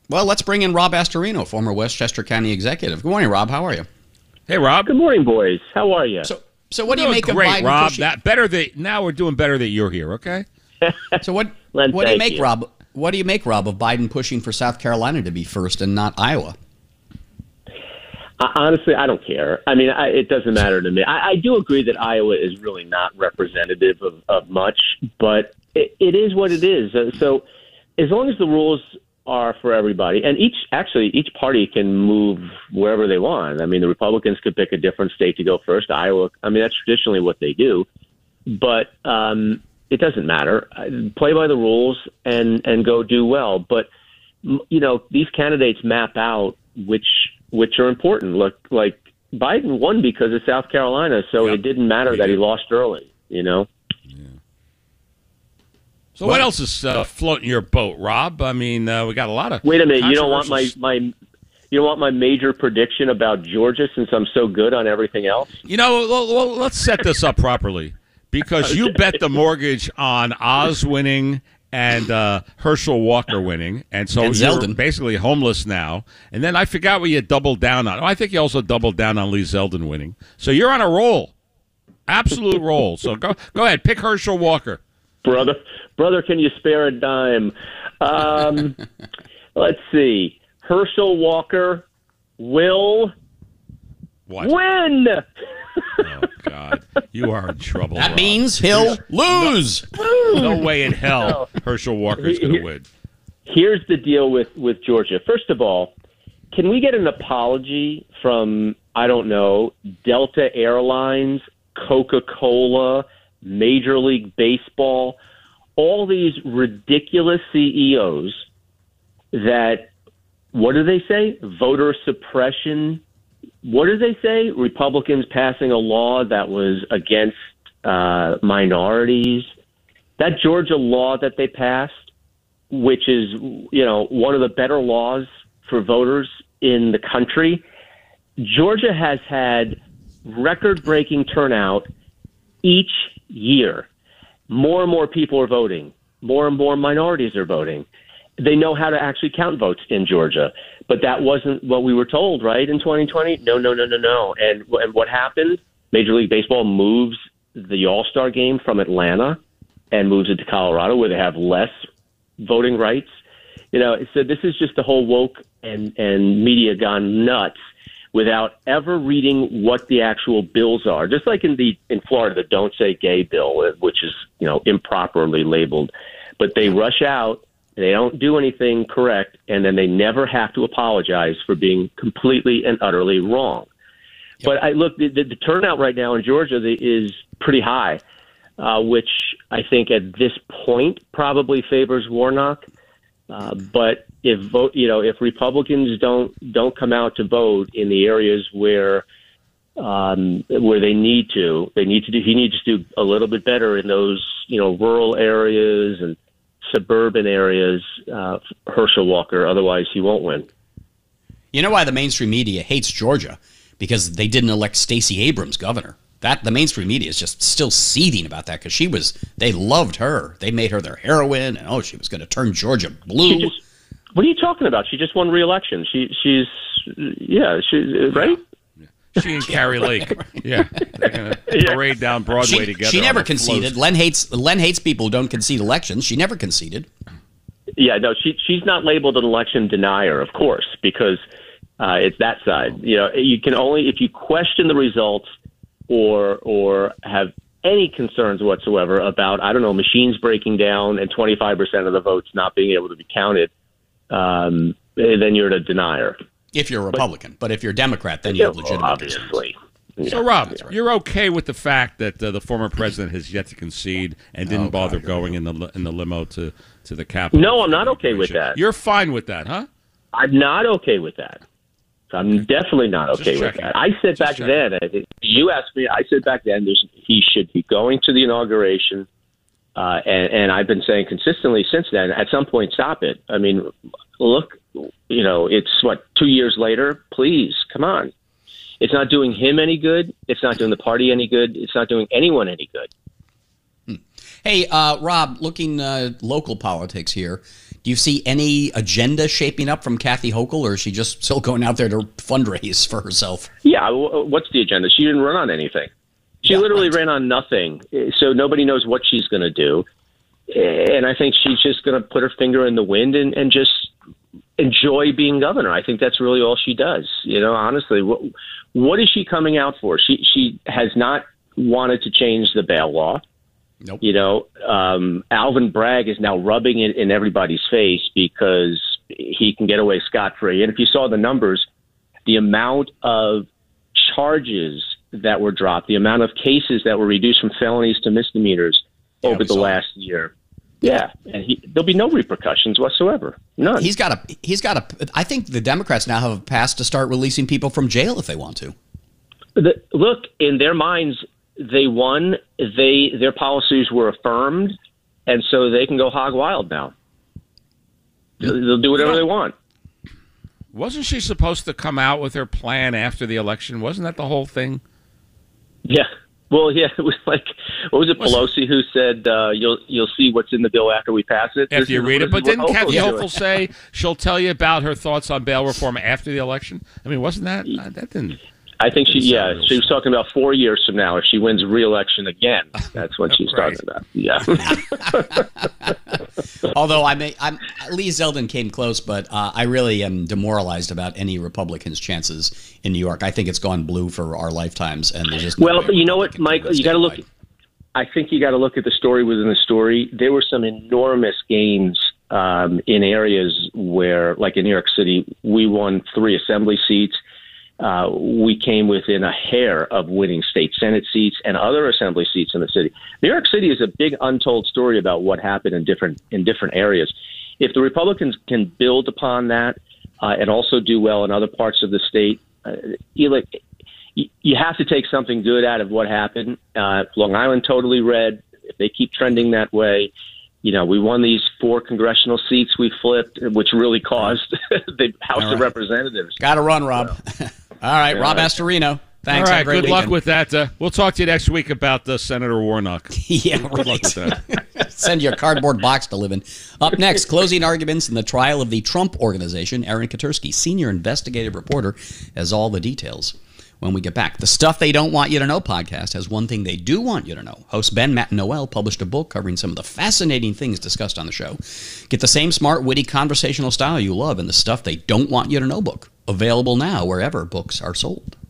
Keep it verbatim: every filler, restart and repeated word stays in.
Well, let's bring in Rob Astorino, former Westchester County executive. Good morning, Rob. How are you? Hey, Rob. Good morning, boys. How are you? So, so what do you Doing make great, of Biden Rob. pushing? That better that now we're doing better that you're here. Okay. So what? Len, what do you thank make, you. Rob? What do you make, Rob, of Biden pushing for South Carolina to be first and not Iowa? Uh, honestly, I don't care. I mean, I, it doesn't matter to me. I, I do agree that Iowa is really not representative of, of much, but it, it is what it is. Uh, so as long as the rules are for everybody, and each actually each party can move wherever they want. I mean, the Republicans could pick a different state to go first. Iowa, I mean, that's traditionally what they do, but um, it doesn't matter. Play by the rules and and go do well. But you know, these candidates map out which which are important. Look, like Biden won because of South Carolina, so Yep, it didn't matter he that did. he lost early. You know. So what else is uh, floating your boat, Rob? I mean, uh, we got a lot of. Wait a minute, you don't want my, controversial- my you don't want my major prediction about Georgia since I'm so good on everything else? You know, well, well, let's set this up properly because you bet the mortgage on Oz winning and uh, Herschel Walker winning, and so And you're Zeldin. basically homeless now. And then I forgot what you doubled down on. Oh, I think you also doubled down on Lee Zeldin winning. So you're on a roll, absolute roll. So go go ahead, pick Herschel Walker. Brother, brother, can you spare a dime? Um, let's see. Herschel Walker will What? win. Oh God, you are in trouble. That Rob. means he'll lose. No way in hell Herschel Walker's going to win. Here's the deal with, with Georgia. First of all, can we get an apology from, I don't know, Delta Airlines, Coca-Cola, Major League Baseball, all these ridiculous C E Os that, what do they say? Voter suppression. What do they say? Republicans passing a law that was against uh, minorities. That Georgia law that they passed, which is, you know, one of the better laws for voters in the country. Georgia has had record-breaking turnout each year. More and more people are voting. More and more minorities are voting. They know how to actually count votes in Georgia. But that wasn't what we were told, right, in twenty twenty? No, no, no, no, no. And, and what happened? Major League Baseball moves the All-Star game from Atlanta and moves it to Colorado, where they have less voting rights. You know, so this is just the whole woke and, and media gone nuts without ever reading what the actual bills are. Just like in the in Florida, the Don't Say Gay bill, which is, you know, improperly labeled. But they rush out, they don't do anything correct, and then they never have to apologize for being completely and utterly wrong. Yep. But I look, the, the, the turnout right now in Georgia is pretty high, uh, which I think at this point probably favors Warnock. Uh, but if vote, you know, if Republicans don't don't come out to vote in the areas where um, where they need to, they need to do. He needs to do a little bit better in those, you know, rural areas and suburban areas. Uh, Herschel Walker, otherwise he won't win. You know why the mainstream media hates Georgia? Because they didn't elect Stacey Abrams governor. That the mainstream media is just still seething about that because she was. They loved her. They made her their heroine, and oh, she was going to turn Georgia blue. Just, what are you talking about? She just won re-election. She, she's, yeah, she right. She and Carrie Lake, yeah, they're gonna parade down Broadway She, together. she on never a float. conceded. Len hates Len hates people who don't concede elections. She never conceded. Yeah, no, she she's not labeled an election denier, of course, because uh, it's that side. You know, you can only if you question the results or or have any concerns whatsoever about, I don't know, machines breaking down and twenty-five percent of the votes not being able to be counted, um, then you're a denier. If you're a Republican, but, but if you're a Democrat, then you have legitimate obviously. concerns. So, Rob, Yeah. you're okay with the fact that uh, the former president has yet to concede and didn't Oh, bother God, going in the li- in the limo to, to the Capitol? No, I'm not okay with that. You're fine with that, huh? I'm not okay with that. I'm definitely not okay Just with checking. that. I said Just back checking. then, I think you asked me, I said back then there's, he should be going to the inauguration, uh, and, and I've been saying consistently since then, at some point, stop it. I mean, look, you know, it's, what, two years later? Please, come on. It's not doing him any good. It's not doing the party any good. It's not doing anyone any good. Hey, uh, Rob, looking uh, local politics here, Do you see any agenda shaping up from Kathy Hochul, or is she just still going out there to fundraise for herself? Yeah, what's the agenda? She didn't run on anything. She yeah, literally right. ran on nothing, so nobody knows what she's going to do. And I think she's just going to put her finger in the wind and, and just enjoy being governor. I think that's really all she does. You know, honestly, what, what is she coming out for? She she has not wanted to change the bail law. Nope. You know, um, Alvin Bragg is now rubbing it in everybody's face because he can get away scot-free. And if you saw the numbers, the amount of charges that were dropped, the amount of cases that were reduced from felonies to misdemeanors yeah, over the last that. year. Yeah, and he, there'll be no repercussions whatsoever. None. He's got a. He's got a. I think the Democrats now have a pass to start releasing people from jail if they want to. The, look, in their minds, they won. They their policies were affirmed, and so they can go hog wild now. They'll do whatever yeah. they want. Wasn't she supposed to come out with her plan after the election? Wasn't that the whole thing? Yeah. Well, yeah, it was like, what was it, Pelosi who said, uh, you'll you'll see what's in the bill after we pass it? After this you is, read it. But didn't Kathy Hochul say she'll tell you about her thoughts on bail reform after the election? I mean, wasn't that, uh, that didn't... I think she, yeah, she was talking about four years from now. If she wins re-election again, that's what she's right. talking about. Yeah. Although I may, I'm, Lee Zeldin came close, but uh, I really am demoralized about any Republicans' chances in New York. I think it's gone blue for our lifetimes, and there's just no well, you know what, Mike, you got to look. I think you got to look at the story within the story. There were some enormous gains um, in areas where, like in New York City, we won three assembly seats. Uh, we came within a hair of winning state Senate seats and other assembly seats in the city. New York City is a big untold story about what happened in different in different areas. If the Republicans can build upon that uh, and also do well in other parts of the state, uh, you, like, you, you have to take something good out of what happened. Uh, Long Island totally red. If they keep trending that way, you know, we won these four congressional seats we flipped, which really caused the House right. of Representatives. Got to run, Rob. So. All right, yeah, Rob Astorino. Thanks. All right, good weekend. luck with that. Uh, we'll talk to you next week about uh, Senator Warnock. yeah, good luck with that. Send you a cardboard box to live in. Up next, closing arguments in the trial of the Trump Organization. Aaron Katersky, senior investigative reporter, has all the details. When we get back, the Stuff They Don't Want You to Know podcast has one thing they do want you to know. Host Ben, Matt, and Noel published a book covering some of the fascinating things discussed on the show. Get the same smart, witty, conversational style you love in the Stuff They Don't Want You to Know book. Available now wherever books are sold.